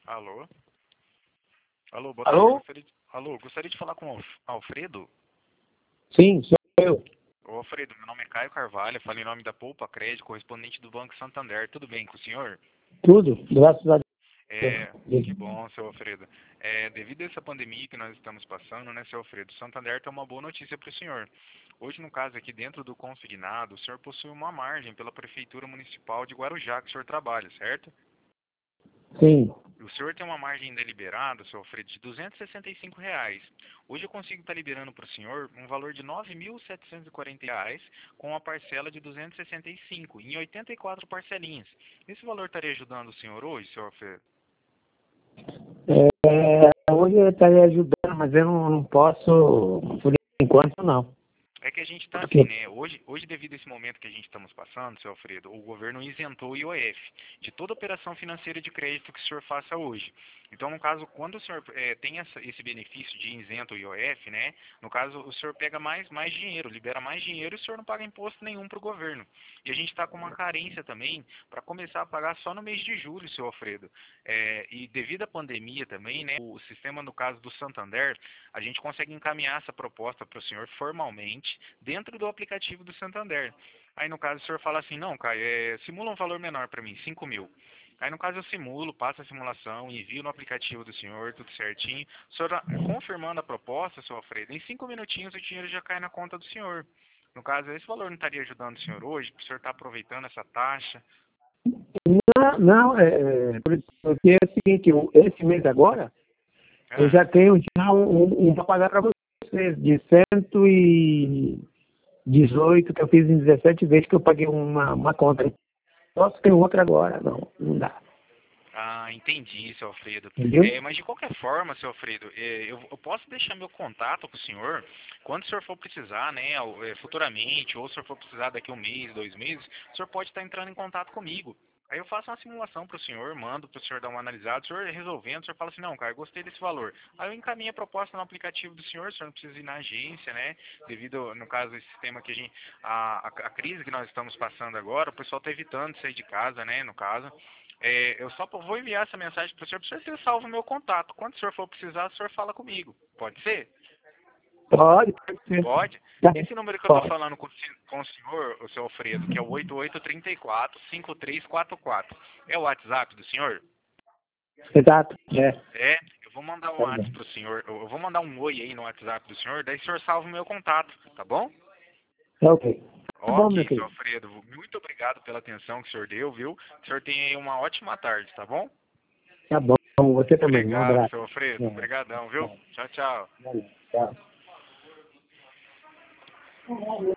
Alô? Alô, boa tarde. Alô? Gostaria de falar com o Alfredo. Sim, sou eu. Ô, Alfredo, meu nome é Caio Carvalho, falo em nome da Poupa Crédito, correspondente do Banco Santander. Tudo bem com o senhor? Tudo, graças a Que Deus. bom, seu Alfredo. Devido a essa pandemia que nós estamos passando, né, seu Alfredo, o Santander tem uma boa notícia para o senhor. Hoje, no caso aqui, dentro do consignado, o senhor possui uma margem pela Prefeitura Municipal de Guarujá, que o senhor trabalha, certo? Sim. O senhor tem uma margem deliberada, seu Alfredo, de R$ 265. Hoje eu consigo estar liberando para o senhor um valor de R$ 9.740 com uma parcela de 265 em 84 parcelinhas. Esse valor estaria ajudando o senhor hoje, seu Alfredo? Hoje eu estaria ajudando, mas eu não posso, por enquanto não. É que a gente está assim, Porque, né? Hoje, devido a esse momento que a gente estamos passando, seu Alfredo, o governo isentou o IOF de toda operação financeira de crédito que o senhor faça hoje. Então, no caso, quando o senhor tem esse benefício de isento o IOF, né? No caso, o senhor pega mais dinheiro, libera mais dinheiro e o senhor não paga imposto nenhum para o governo. E a gente está com uma carência também para começar a pagar só no mês de julho, seu Alfredo. E devido à pandemia também, né? O sistema, no caso do Santander, a gente consegue encaminhar essa proposta para o senhor formalmente dentro do aplicativo do Santander. Aí no caso o senhor fala assim, não, Caio, simula um valor menor para mim, 5 mil. Aí no caso eu simulo, passo a simulação, envio no aplicativo do senhor, tudo certinho. O senhor, confirmando a proposta, seu Alfredo, em 5 minutinhos o dinheiro já cai na conta do senhor. No caso, esse valor não estaria ajudando o senhor hoje, para o senhor estar aproveitando essa taxa? não, porque é o seguinte, esse mês agora, eu Ah, já tenho já um para pagar para vocês, de 118 que eu fiz em 17 vezes que eu paguei uma conta. Posso ter outra agora, não dá. Entendi, seu Alfredo. Entendeu? Mas de qualquer forma, seu Alfredo, eu posso deixar meu contato com o senhor, quando o senhor for precisar, né, futuramente, ou se o senhor for precisar daqui 1 mês, 2 meses, o senhor pode estar entrando em contato comigo. Aí eu faço uma simulação para o senhor, mando para o senhor dar uma analisada, o senhor resolvendo, o senhor fala assim, não, cara, gostei desse valor. Aí eu encaminho a proposta no aplicativo do senhor, o senhor não precisa ir na agência, né, devido, no caso, esse sistema que a crise que nós estamos passando agora, o pessoal está evitando sair de casa, né, no caso. Eu só vou enviar essa mensagem para o senhor ter salvo o meu contato. Quando o senhor for precisar, o senhor fala comigo. Pode ser? Pode ser. Pode. Tá, Esse número que eu estou pode. falando com o senhor, o seu Alfredo, que é o 8834-5344, é o WhatsApp do senhor? Exato. Eu vou mandar um WhatsApp para o senhor. Eu vou mandar um oi aí no WhatsApp do senhor, daí o senhor salva o meu contato, tá bom? É ok. Tá bom, meu Ok, seu querido. Alfredo. Muito obrigado pela atenção que o senhor deu, viu? O senhor tem aí uma ótima tarde, tá bom? Tá bom. Você também. Um Obrigado, abraço. seu Alfredo. Obrigadão, viu? Tchau, tchau. Valeu. Tchau.